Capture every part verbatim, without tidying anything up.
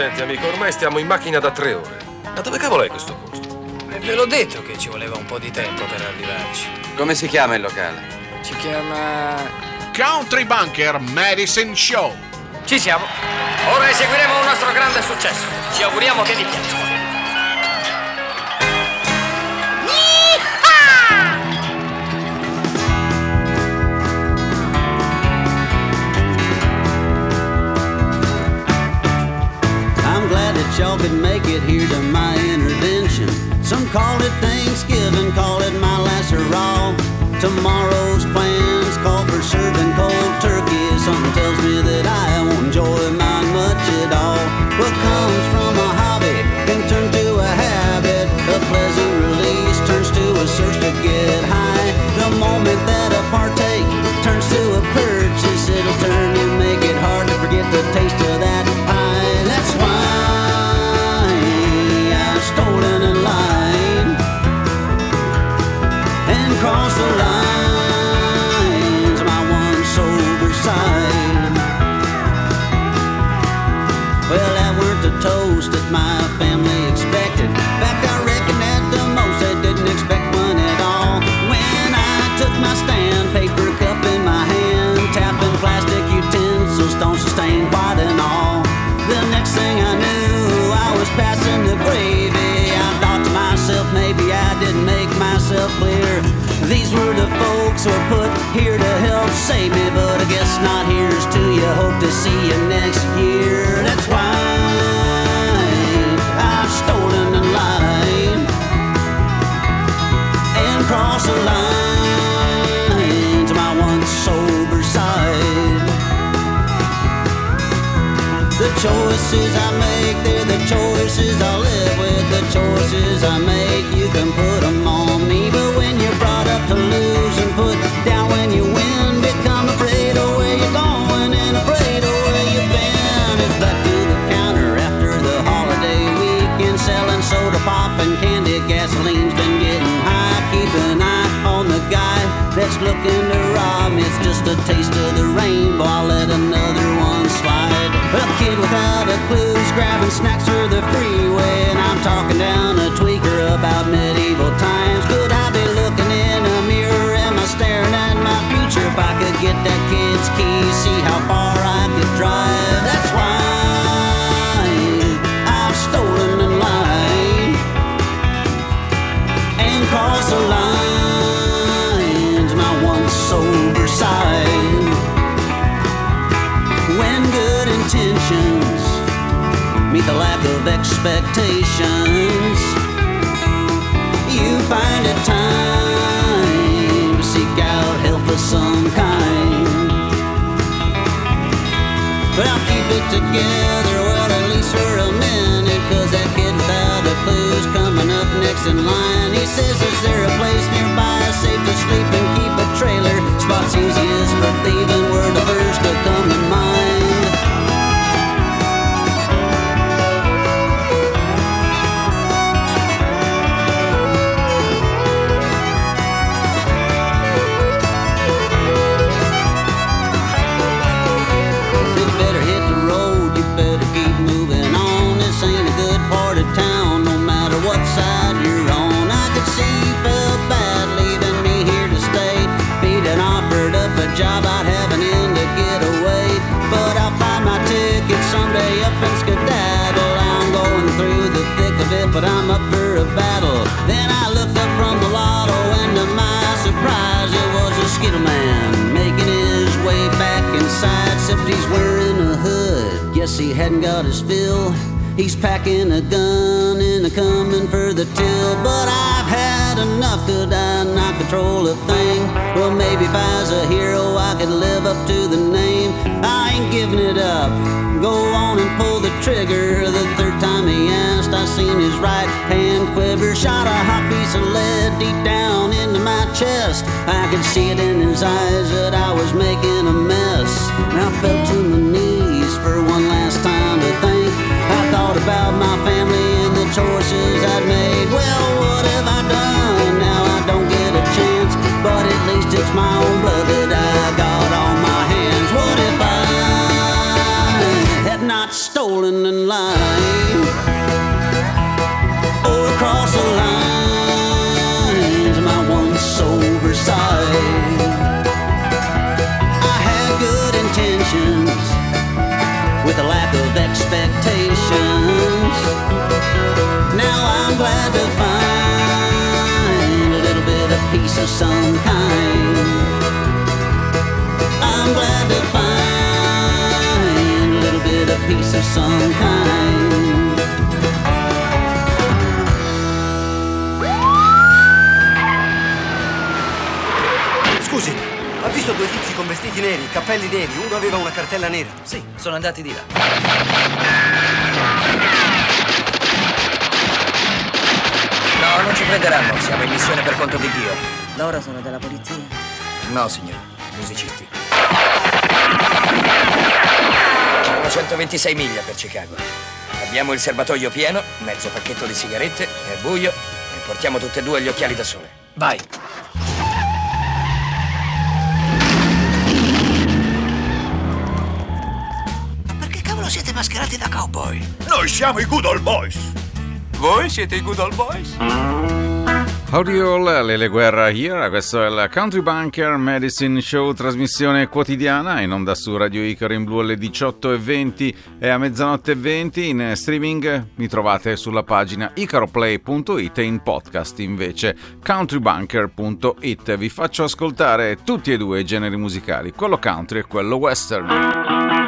Senti, amico, ormai stiamo in macchina da tre ore. Ma dove cavolo è questo posto? E ve l'ho detto che ci voleva un po' di tempo per arrivarci. Come si chiama il locale? Si chiama... Country Bunker Medicine Show. Ci siamo. Ora eseguiremo un nostro grande successo. Ci auguriamo che vi piaccia. Y'all could make it here to my intervention. Some call it Thanksgiving, call it my last hurrah. Tomorrow's plans call for serving cold turkey. Something tells me that I won't enjoy mine much at all. What comes from a hobby can turn to a habit. A pleasant release turns to a search to get high. The moment that a partake turns to a purchase, it'll turn you, make it hard to forget the taste of that pie. That's why stolen in line and cross the lines of my one sober side. Well, that weren't the toast that my family expected. In fact, I reckon at the most they didn't expect one at all. When I took my stand, paper cup in my hand, tapping plastic utensils, don't sustain quite an all. The next thing I knew, I was passing the gravy. I thought to myself, maybe I didn't make myself clear. These were the folks who were put here to help save me, but I guess not. Here's to you, hope to see you next year. That's why I've stolen a line and crossed the line to my once sober side. The choices I make, they're the choices I live with. The choices I make, you can put them on me. But when you're brought up to lose and put down when you win, become afraid of where you're going and afraid of where you've been. It's back to the counter after the holiday weekend, selling soda pop and candy. Gasoline's been getting high. Keep an eye on the guy that's looking to rob me. It's just a taste of the rainbow, I'll let another one slide. A kid without a clue's grabbing snacks for the freeway, and I'm talking down a tweaker about medieval times. Could I be looking in a mirror? Am I staring at my future? If I could get that kid's keys, see how far I could drive. That's why I've stolen a line and crossed the lines, my once sober side. When good intentions meet the lack of expectations, you find it time to seek out help of some kind. But I'll keep it together, well, at least for a minute, cause that kid without a clue's coming up next in line. He says, is there a place nearby safe to sleep and keep a trailer? Spots easiest for thieving were the first to come to mind. Job I'd have an end to get away, but I'll find my ticket someday up in skedaddle. I'm going through the thick of it, but I'm up for a battle. Then I looked up from the lotto, and to my surprise, it was a Skittle man making his way back inside. Except he's wearing a hood, guess he hadn't got his fill. He's packing a gun and a coming for the till. But I've had enough, could I not control a thing? Well, maybe if I was a hero I could live up to the name. I ain't giving it up, go on and pull the trigger. The third time he asked, I seen his right hand quiver. Shot a hot piece of lead deep down into my chest. I could see it in his eyes that I was making a mess. I fell to my knees for one last time to think. I thought about my family and the choices I'd made. Well, what have I done? Now I don't get a chance, but at least it's my own blood that I got on my hands. What if I had not stolen in line. Oh, across the lines, my one sober side. I had good intentions with a lack of expectations. Now I'm glad to find a little bit of peace of some kind. I'm glad to find a little bit of peace of some kind. Scusi, ha visto due tizi con vestiti neri, cappelli neri, uno aveva una cartella nera? Sì, sono andati di là. No, non ci prenderanno, siamo in missione per conto di Dio. Loro sono della polizia? No, signore, musicisti. Sono centoventisei miglia per Chicago. Abbiamo il serbatoio pieno, mezzo pacchetto di sigarette, è buio e portiamo tutte e due gli occhiali da sole. Vai! Perché cavolo siete mascherati da cowboy? Noi siamo i Good Old Boys. Voi siete i Good Old Boys? Howdy all, Lele Guerra here, questo è il Country Bunker Medicine Show, trasmissione quotidiana in onda su Radio Icaro in blu alle diciotto e venti e a mezzanotte e venti. In streaming mi trovate sulla pagina icaroplay punto it e in podcast invece countrybunker punto it. Vi faccio ascoltare tutti e due i generi musicali, quello country e quello western.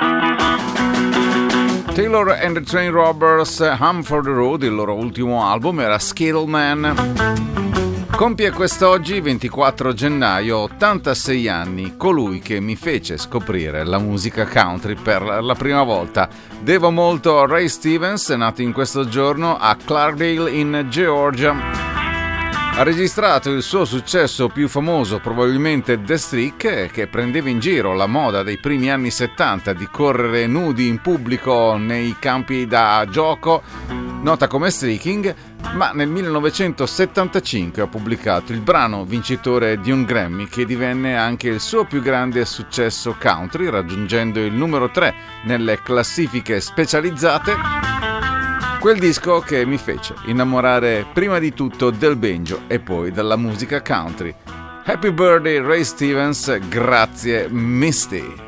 Taylor and the Train Robbers, Home for the Road, il loro ultimo album era Skittleman. Compie quest'oggi, ventiquattro gennaio, ottantasei anni, colui che mi fece scoprire la musica country per la prima volta. Devo molto a Ray Stevens, nato in questo giorno a Clarkdale in Georgia. Ha registrato il suo successo più famoso, probabilmente The Streak, che prendeva in giro la moda dei primi anni settanta di correre nudi in pubblico nei campi da gioco, nota come streaking, ma nel millenovecentosettantacinque ha pubblicato il brano vincitore di un Grammy che divenne anche il suo più grande successo country, raggiungendo il numero tre nelle classifiche specializzate. Quel disco che mi fece innamorare prima di tutto del banjo e poi della musica country. Happy birthday Ray Stevens, grazie Misty.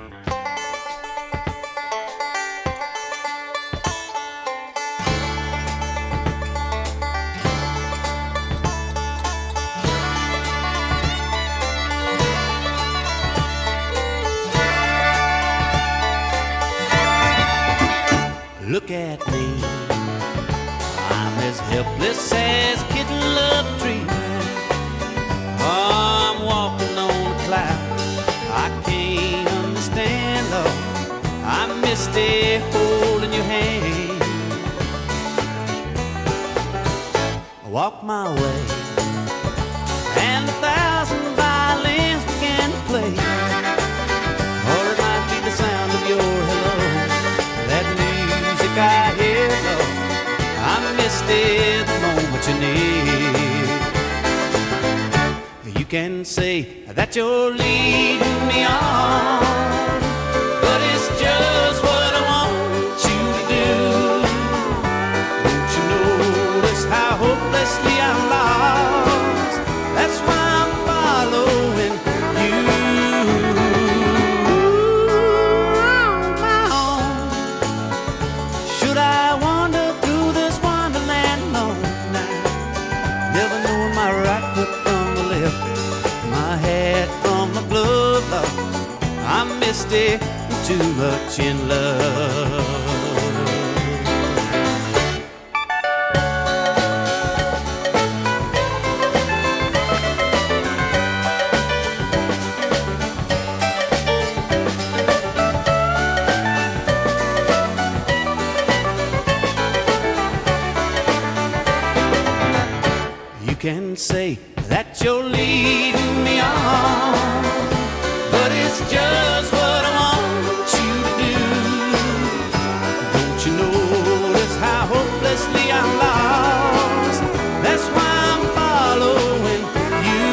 Look at me, I'm as helpless as a kitten love tree. Oh, I'm walking on a cloud, I can't understand, Lord. I missed it holding your hand. I walk my way, and a thousand violins began to play. Or it might be the sound of your hello, that music I hear, Lord. I missed it the moment you need. You can say that you're leading me on, but it's just what I want you to do. Don't you notice how hopelessly I'm lost? That's why I'm following you. On my own. Should I wander through this wonderland alone now, never knowing my right foot from the left, my hat from my glove, Lord. I missed it too much in love. You can say that you're leading me on, but it's just what I want you to do. Don't you notice how hopelessly I'm lost? That's why I'm following you.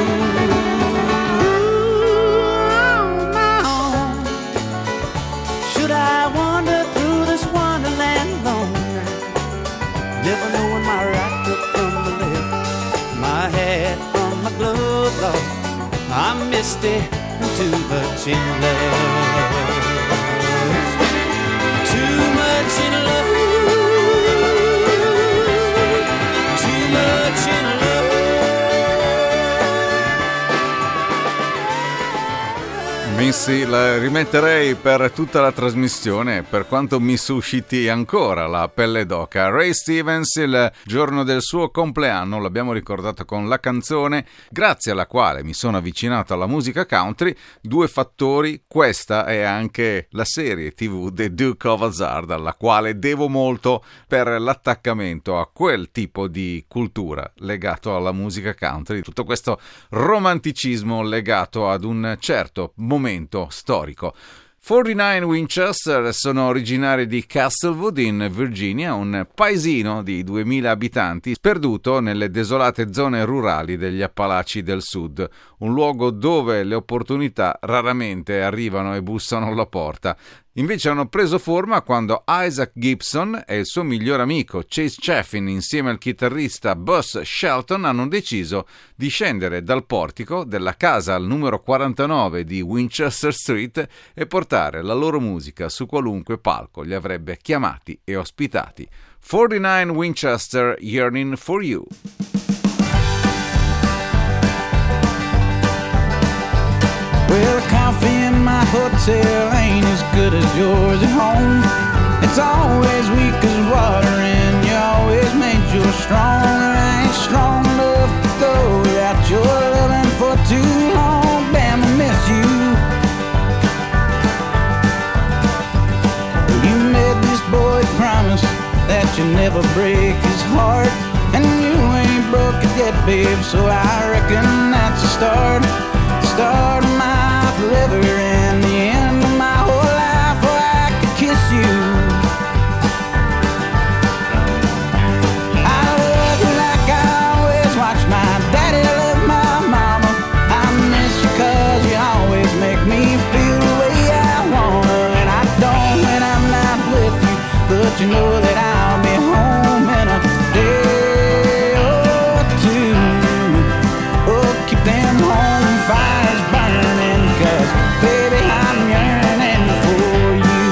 On my own. Should I wander through this wonderland wasted and too much in love. Too much in love. Too much in love. Missy, la rimetterei per tutta la trasmissione, per quanto mi susciti ancora la pelle d'oca. Ray Stevens, il giorno del suo compleanno, l'abbiamo ricordato con la canzone grazie alla quale mi sono avvicinato alla musica country. Due fattori, questa è anche la serie tivù The Duke of Hazzard, alla quale devo molto per l'attaccamento a quel tipo di cultura legato alla musica country, tutto questo romanticismo legato ad un certo momento storico. quarantanove Winchester sono originari di Castlewood in Virginia, un paesino di duemila abitanti sperduto nelle desolate zone rurali degli Appalachi del Sud, un luogo dove le opportunità raramente arrivano e bussano alla porta. Invece hanno preso forma quando Isaac Gibson e il suo miglior amico Chase Chaffin insieme al chitarrista Buzz Shelton hanno deciso di scendere dal portico della casa al numero quarantanove di Winchester Street e portare la loro musica su qualunque palco li avrebbe chiamati e ospitati. quarantanove Winchester, Yearning for You. Well, coffee in my hotel ain't as good as yours at home. It's always weak as water and you always made you strong. And I ain't strong enough to go without your loving for too long. Damn, I miss you. You made this boy promise that you never break his heart, and you ain't broke it yet, babe, so I reckon that's a start. The start of my forever and the end of my whole life where I could kiss you. I love you like I always watch my daddy love my mama. I miss you cause you always make me feel the way I wanna. And I don't when I'm not with you, but you know that I'll be home in a day or two. Oh, keep them home fires burning, cause baby I'm yearning for you.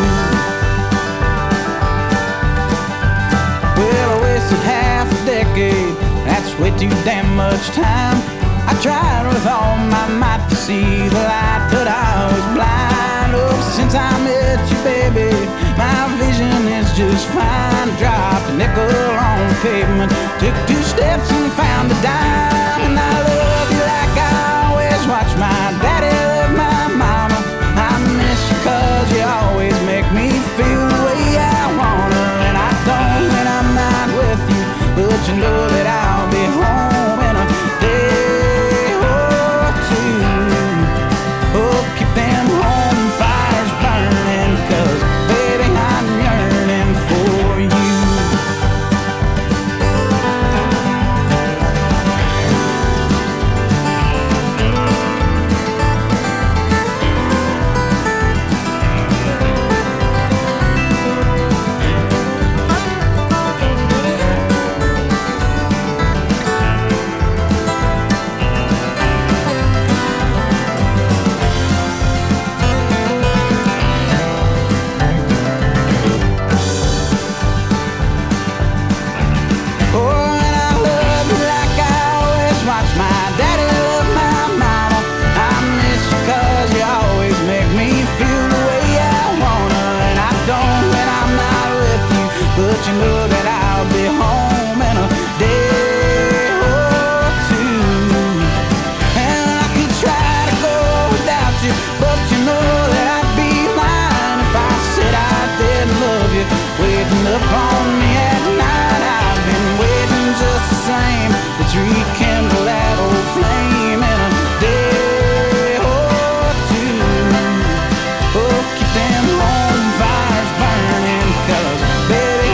Well, I wasted half a decade, that's way too damn much time. I tried with all my might to see the light, but I was blind. Oh, since I met you, baby, my vision is just fine. Dropped a nickel on the pavement, took two steps and found a dime. And I love you like I always watch my daddy love my mama. I miss you cause you always make me feel the way I wanna. And I don't when I'm not with you, but you know that I'll be home in a day or two. Oh, keep them home fires burning, cause baby I'm yearning for you. But you know that I'll be home in a day or two. And I could try to go without you, but you know that I'd be lying if I said I didn't love you. Waiting up on me at night, I've been waiting just the same to rekindle that old flame in a day or two. Oh, keep them home fires burning, cause baby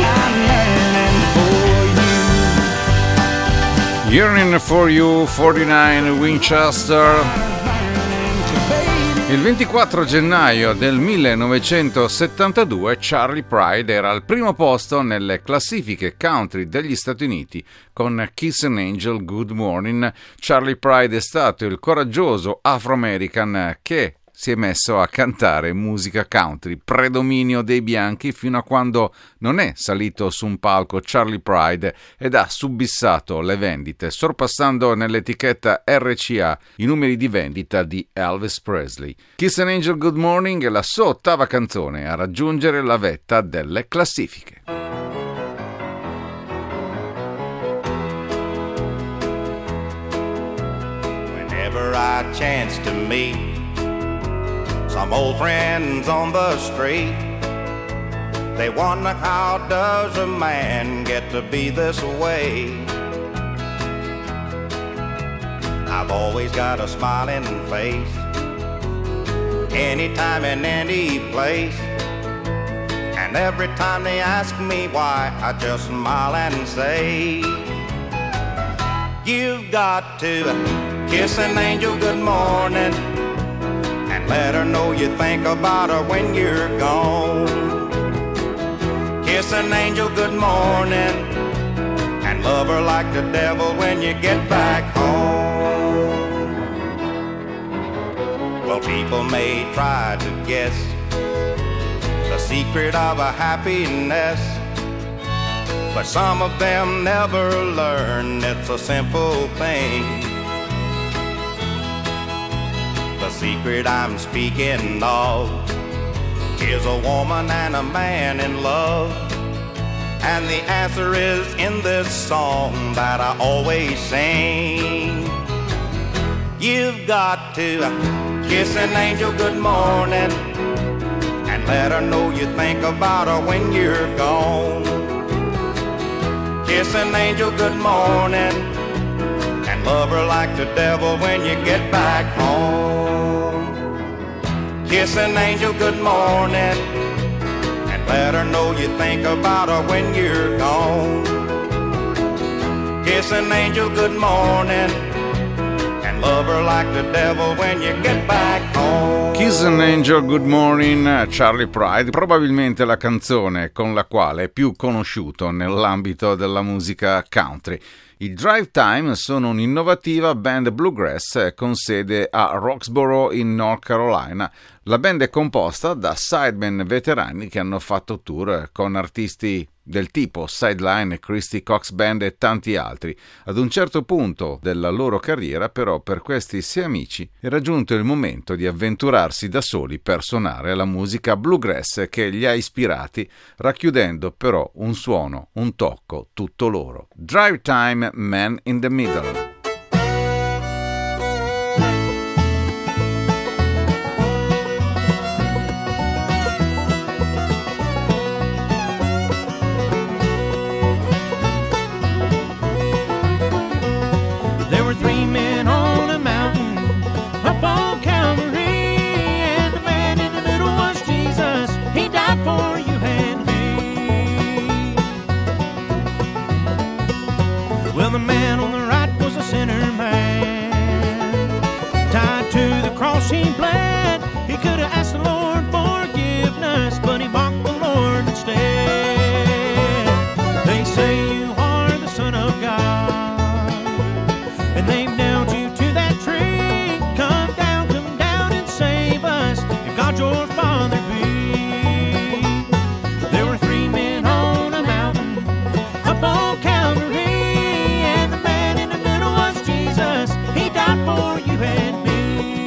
Yearning for You, quarantanove Winchester. Il ventiquattro gennaio del millenovecentosettantadue Charley Pride era al primo posto nelle classifiche country degli Stati Uniti con Kiss an Angel Good Morning. Charley Pride è stato il coraggioso afro-american che si è messo a cantare musica country, predominio dei bianchi fino a quando non è salito su un palco Charley Pride ed ha subissato le vendite, sorpassando nell'etichetta R C A i numeri di vendita di Elvis Presley. Kiss an Angel Good Morning è la sua ottava canzone a raggiungere la vetta delle classifiche. Whenever I chance to meet some old friends on the street, they wonder how does a man get to be this way. I've always got a smiling face, anytime and any place, and every time they ask me why, I just smile and say, you've got to kiss an angel good morning and let her know you think about her when you're gone. Kiss an angel good morning and love her like the devil when you get back home. Well, people may try to guess the secret of a happiness, but some of them never learn it's a simple thing. The secret I'm speaking of is a woman and a man in love, and the answer is in this song that I always sing. You've got to kiss an angel good morning and let her know you think about her when you're gone. Kiss an angel good morning and love her like the devil when you get back home. Kiss an angel good morning and let her know you think about her when you're gone. Kiss an angel good morning and love her like the devil when you get back home. Kiss an Angel Good Morning, Charley Pride, probabilmente la canzone con la quale è più conosciuto nell'ambito della musica country. I Drive Time sono un'innovativa band bluegrass con sede a Roxborough in North Carolina. La band è composta da sidemen veterani che hanno fatto tour con artisti del tipo Sideline, Christy Cox Band e tanti altri. Ad un certo punto della loro carriera, però, per questi sei amici è raggiunto il momento di avventurarsi da soli per suonare la musica bluegrass che li ha ispirati, racchiudendo però un suono, un tocco tutto loro. Drive Time, Man in the Middle. Well, the man on the right was a sinner man, tied to the cross he bled. He could have asked the Lord forgiveness, but he mocked the Lord instead. They say you are the Son of God, and they've nailed you to that tree. Come down, come down and save us, if God your Father be. There were three men on a mountain up on Calvary, for you and me.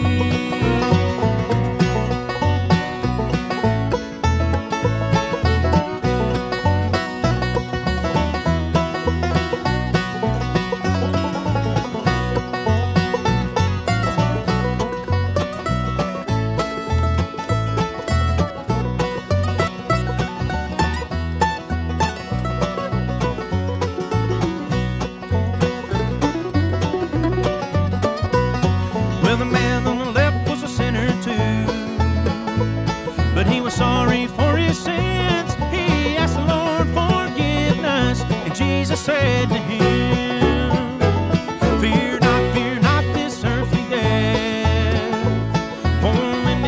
Well, the man on the left was a sinner too, but he was sorry for his sins. He asked the Lord forgiveness, and Jesus said to him, fear not, fear not this earthly death, for in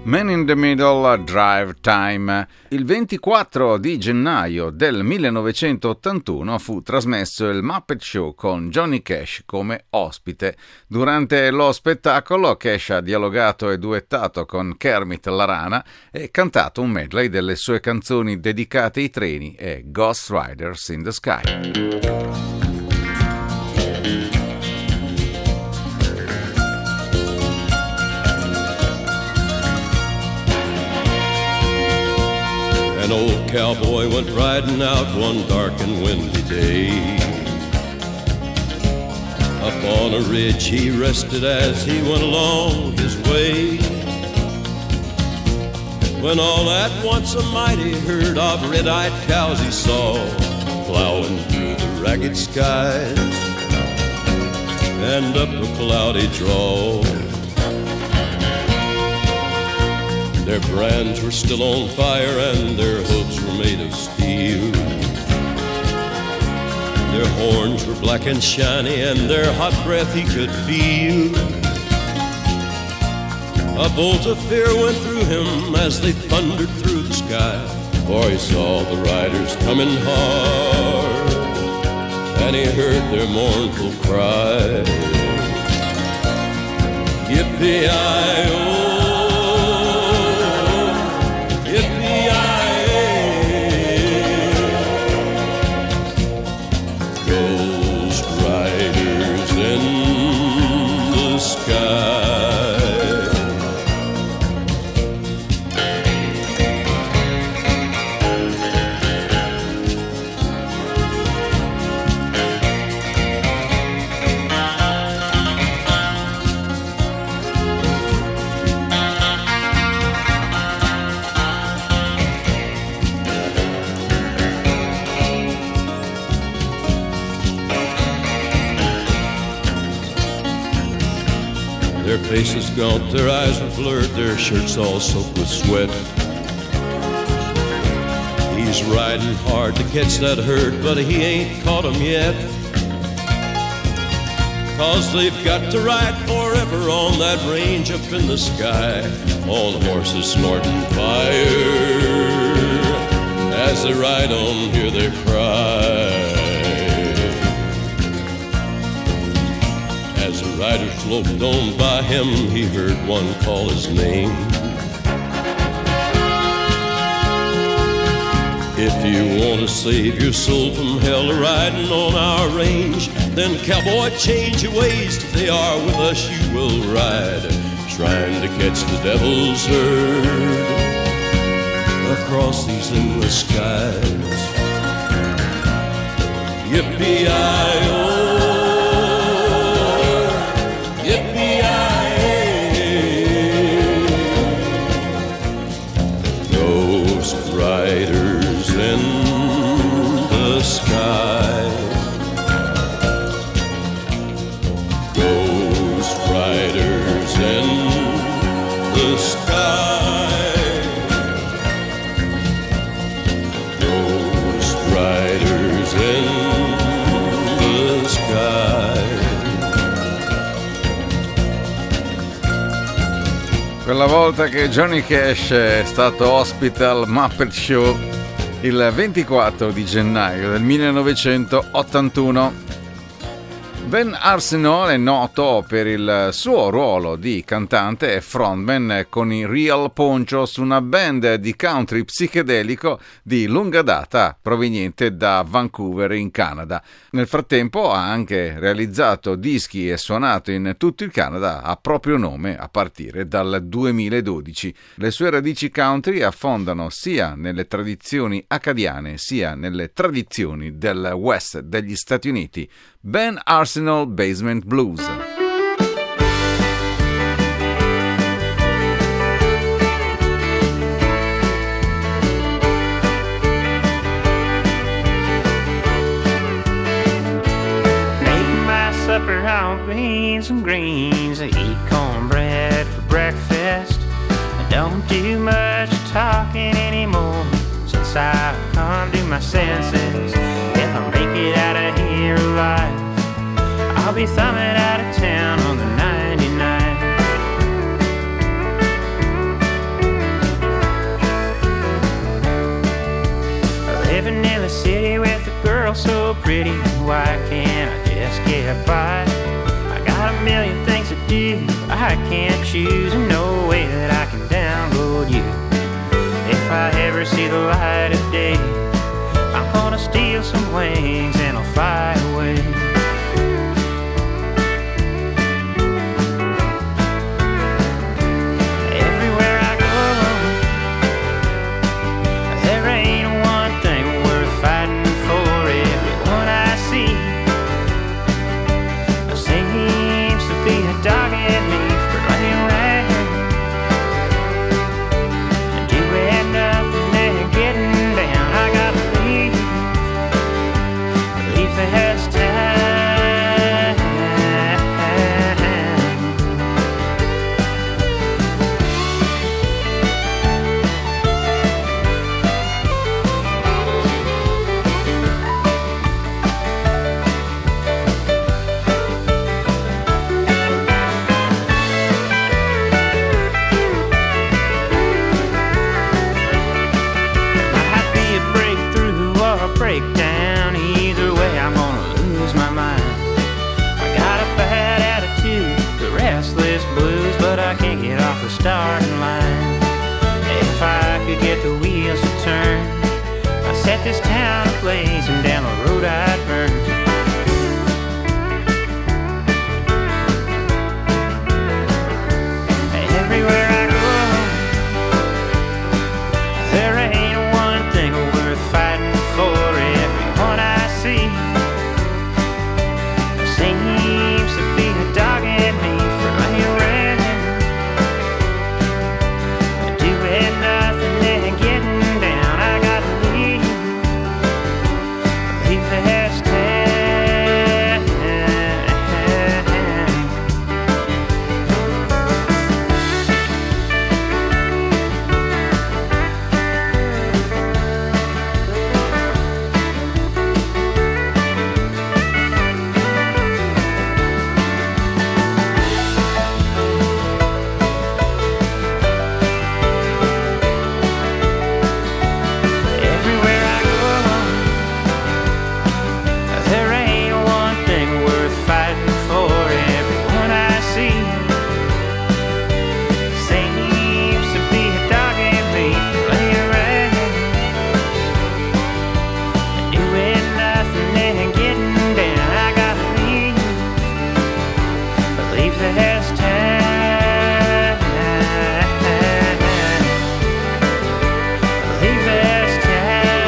Man in the Middle, Drive Time. Il ventiquattro di gennaio del millenovecentottantuno fu trasmesso il Muppet Show con Johnny Cash come ospite. Durante lo spettacolo Cash ha dialogato e duettato con Kermit la rana e cantato un medley delle sue canzoni dedicate ai treni e Ghost Riders in the Sky. An old cowboy went riding out one dark and windy day. Up on a ridge he rested as he went along his way, when all at once a mighty herd of red-eyed cows he saw plowing through the ragged skies and up a cloudy draw. Their brands were still on fire and their hooves were made of steel. Their horns were black and shiny and their hot breath he could feel. A bolt of fear went through him as they thundered through the sky, for he saw the riders coming hard and he heard their mournful cry. Yippee-i-oh, Their faces gaunt, their eyes were blurred, their shirts all soaked with sweat. He's riding hard to catch that herd, but he ain't caught 'em yet. 'Cause they've got to ride forever on that range up in the sky, on horses snorting fire. As they ride on, hear their cry. As the riders loped on by him, he heard one call his name. If you want to save your soul from hell riding on our range, then cowboy, change your ways. If they are with us, you will ride, trying to catch the devil's herd across these endless skies. Yippee-i-oh, riders in the sky, ghost riders in the sky, ghost riders in the sky. Quella volta che Johnny Cash è stato ospite al Muppet Show il ventiquattro di gennaio del millenovecentottantuno. Ben Arsenault è noto per il suo ruolo di cantante e frontman con i Real Ponchos, una band di country psichedelico di lunga data proveniente da Vancouver in Canada. Nel frattempo ha anche realizzato dischi e suonato in tutto il Canada a proprio nome a partire dal duemiladodici. Le sue radici country affondano sia nelle tradizioni acadiane sia nelle tradizioni del West degli Stati Uniti. Ben Arsenault Basement Blues. Make my supper on beans and greens. I eat cornbread for breakfast. I don't do much talking anymore since I've come to my senses. If I make it out of here alive, I'll be thumbing out of town on the ninety-nine. so pretty, why can't I just get by? I got a million things to do, I can't choose, no way that I can download you. If I ever see the light of day, I'm gonna steal some wings and I'll fly away. Everywhere I go, there ain't one thing worth fighting for. Everyone I see seems to be a dog at me for laying around and doing nothing and getting down. I gotta leave, leave fast time. Might be a breakthrough or a breakdown. Either way, I'm gonna lose my mind. I got a bad attitude, the restless blues, but I can't get off the starting line. If I could get the wheels to turn, I set this town ablaze and down the road I'd burn. Everywhere I go, there ain't one thing worth fighting for. Everyone I see seems to be a dog at me for laying around and doing nothing and getting down. I gotta leave, leave fast time. Everywhere I go, there ain't one thing worth fighting for. Everyone I see seems to be a dog at me for laying around and doing nothing and getting down. I gotta leave, leave fast time. Leave fast time.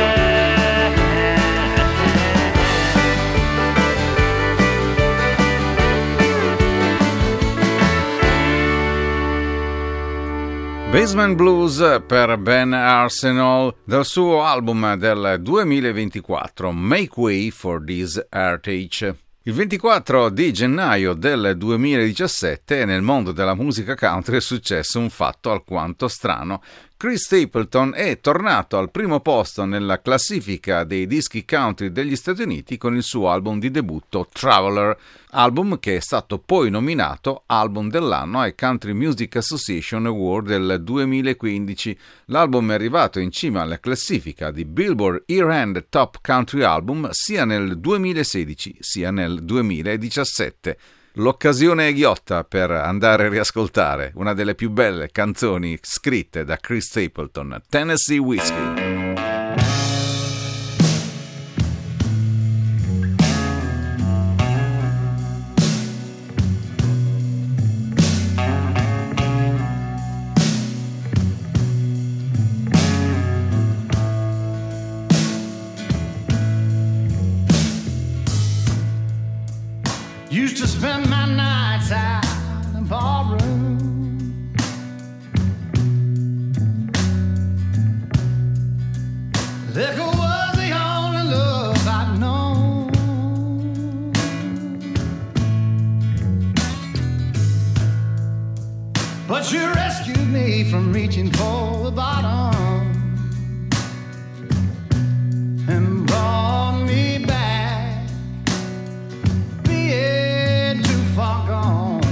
Basement Blues per Ben Arsenal dal suo album del duemilaventiquattro Make Way for This Heritage. Il ventiquattro di gennaio del duemiladiciassette nel mondo della musica country è successo un fatto alquanto strano. Chris Stapleton è tornato al primo posto nella classifica dei dischi country degli Stati Uniti con il suo album di debutto Traveler, album che è stato poi nominato album dell'anno ai Country Music Association Award del duemilaquindici. L'album è arrivato in cima alla classifica di Billboard Year-End Top Country Album sia nel duemilasedici sia nel duemiladiciassette. L'occasione è ghiotta per andare a riascoltare una delle più belle canzoni scritte da Chris Stapleton, Tennessee Whiskey. Used to spend my nights out in ballroom. Liquor was the only love I'd known. But you rescued me from reaching for the bottom and brought me back, being too far gone.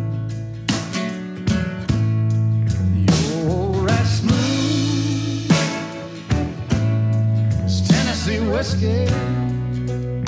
You're as smooth as Tennessee whiskey.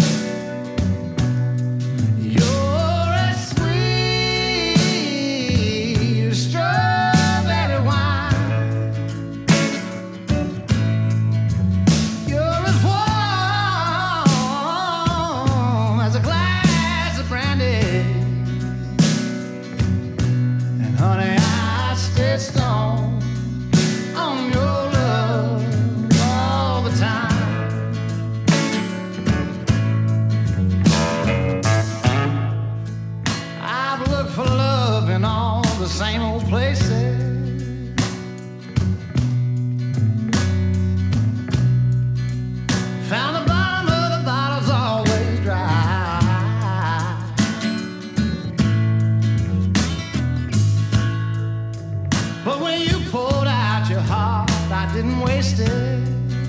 didn't waste it,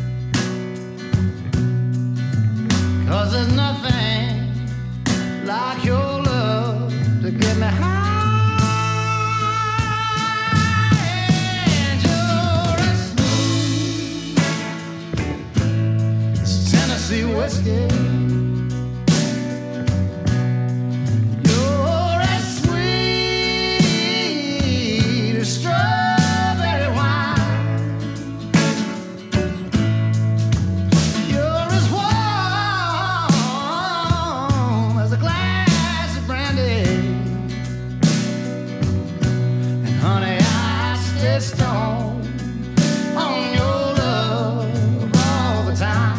'cause there's nothing like your love to get me high. And you're as smooth as Tennessee whiskey. You're as sweet as strawberry wine. You're as warm as a glass of brandy. And honey, I stay stoned on your love all the time.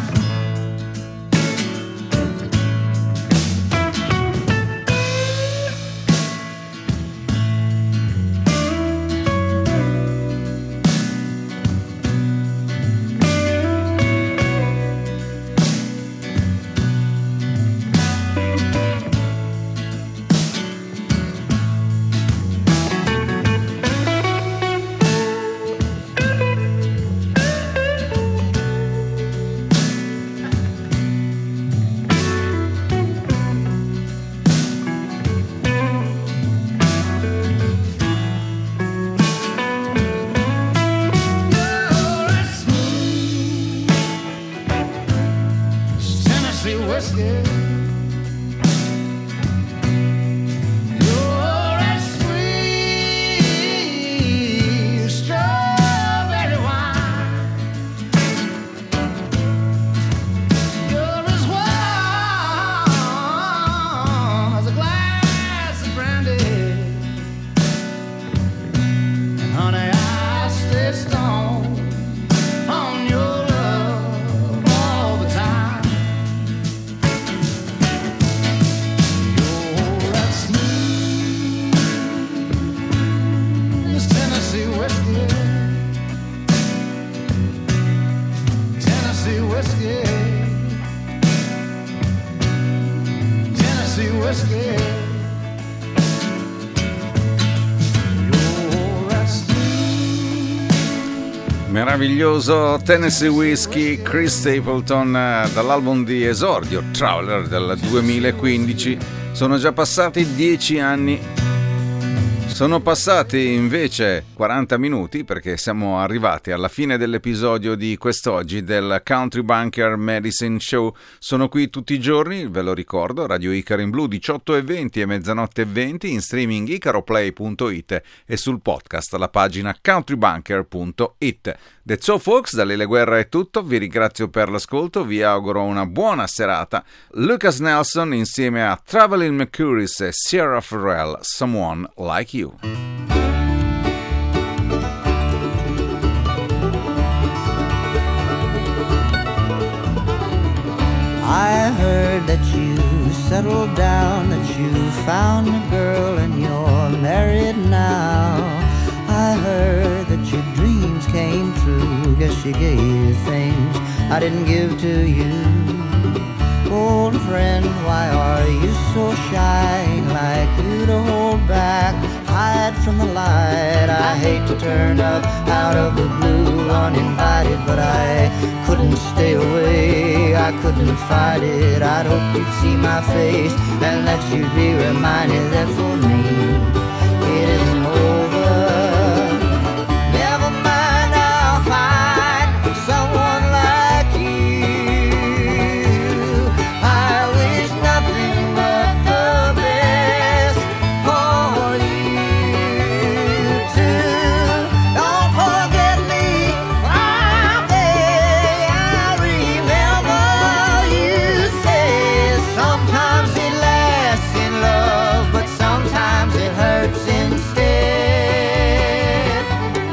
You're as smooth as Tennessee whiskey. You're as sweet as strawberry wine. You're as warm as a glass of brandy. And honey, I stay stoned on your love all the time. You're as smooth as Tennessee whiskey. Tennessee whiskey. Tennessee whiskey. You're as smooth. Meraviglioso Tennessee Whiskey, Chris Stapleton, eh, dall'album di esordio Traveler del duemilaquindici. Sono già passati dieci anni. Sono passati invece quaranta minuti perché siamo arrivati alla fine dell'episodio di quest'oggi del Country Bunker Medicine Show. Sono qui tutti i giorni, ve lo ricordo, Radio Icaro in Blu diciotto e venti e mezzanotte e venti, in streaming icaroplay punto it e sul podcast alla pagina countrybunker punto it. That's all folks, da Lele Guerra è tutto, vi ringrazio per l'ascolto, vi auguro una buona serata. Lucas Nelson insieme a Traveling Mercuries e Sierra Farrell, Someone Like You. I heard that you settled down, that you found a girl and you're married now. I heard that your dreams came true, guess you gave things I didn't give to you. Old friend, why are you so shy? Ain't like you to hold back, hide from the light. I hate to turn up out of the blue uninvited, but I couldn't stay away, I couldn't fight it. I'd hope you'd see my face and that you'd be reminded that for me it isn't over. Never mind, I'll find someone like you. I wish nothing but the best for you too. Don't forget me one day. I remember you said sometimes it lasts in love, but sometimes it hurts instead.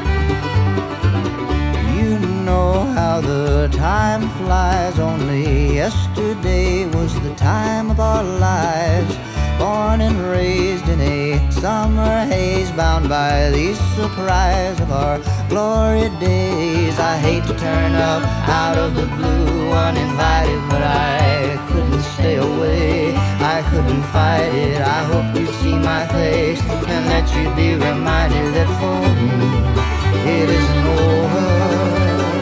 You know how the time flies, only yesterday was the time of our lives. Born and raised in a summer haze, bound by the surprise of our glory days. I hate to turn up out of the blue uninvited, but I couldn't stay away, I couldn't fight it. I hope you'd see my face and that you'd be reminded that for me it isn't over.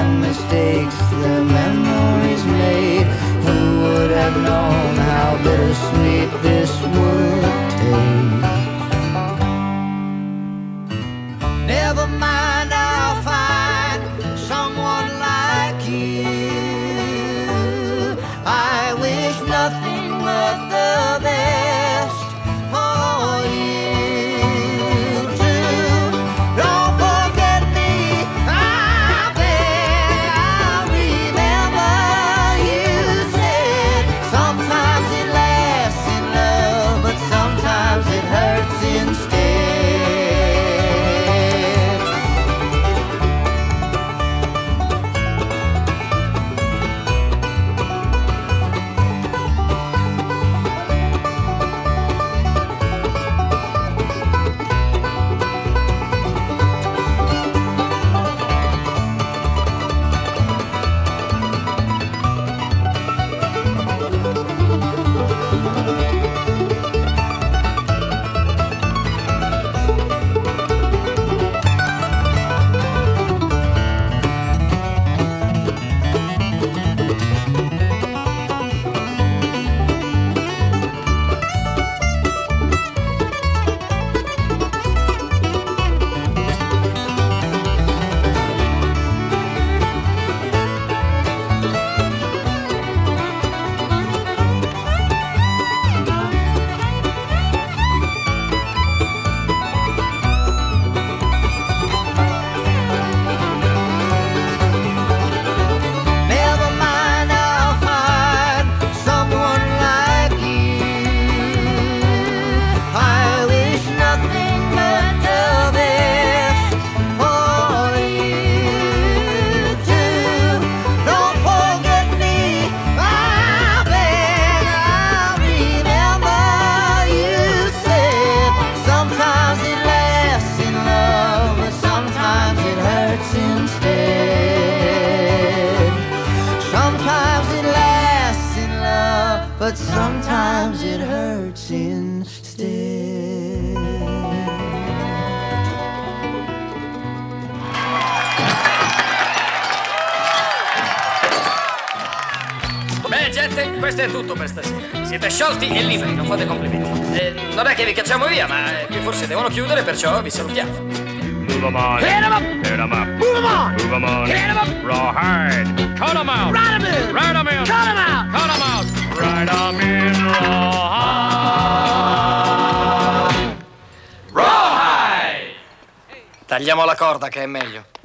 and mistakes the memories made. Who would have known how bittersweet this would taste? Never mind, I'll find someone like you. I wish nothing but the best for you too. Don't forget me, I beg, I'll remember you said sometimes it lasts in love, but sometimes it hurts instead. But sometimes it hurts instead. Beh, gente, questo è tutto per stasera. Siete sciolti e liberi, non fate complimenti. Eh, non è che vi cacciamo via, ma eh, qui forse devono chiudere, perciò vi salutiamo. Move 'em on. Hit 'em up. Hit 'em up. Move 'em on. Move 'em on. Hit 'em up. Rawhide. Cut 'em out. Ride 'em in. Ride 'em in. Cut 'em out. Cut 'em out. Ride 'em in. Rawhide. Rawhide. Tagliamo la corda che è meglio.